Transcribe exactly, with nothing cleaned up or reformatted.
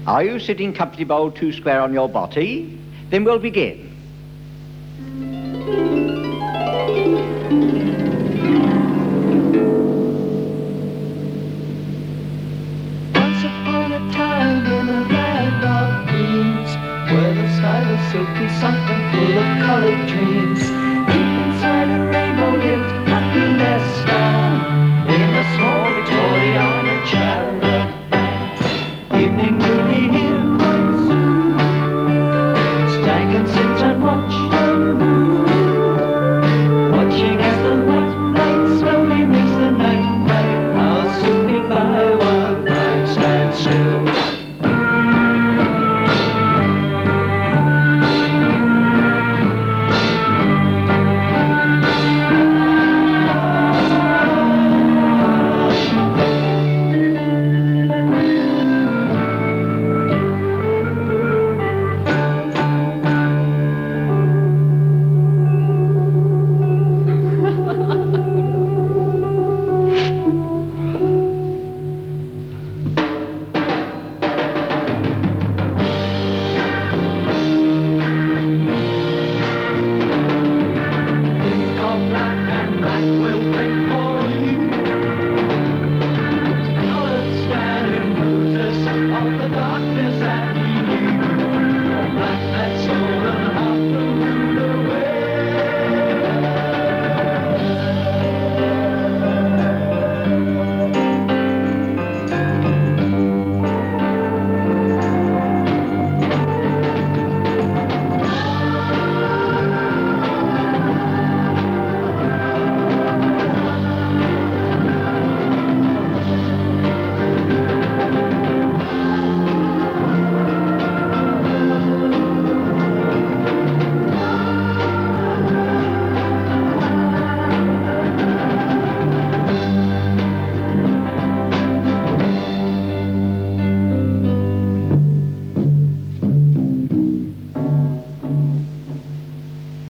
Are you sitting comfortable two square on your body? Then we'll begin. Once upon a time in a land of dreams, where the sky was silky soft and full of colored dreams, deep inside a rainbow lived happiness down in a small Victoriana chariot bank. Evening moody hymns, stank and sit and watch the moon, watching as the white light slowly makes the night bright. How soothing by one night stand still. Of the darkness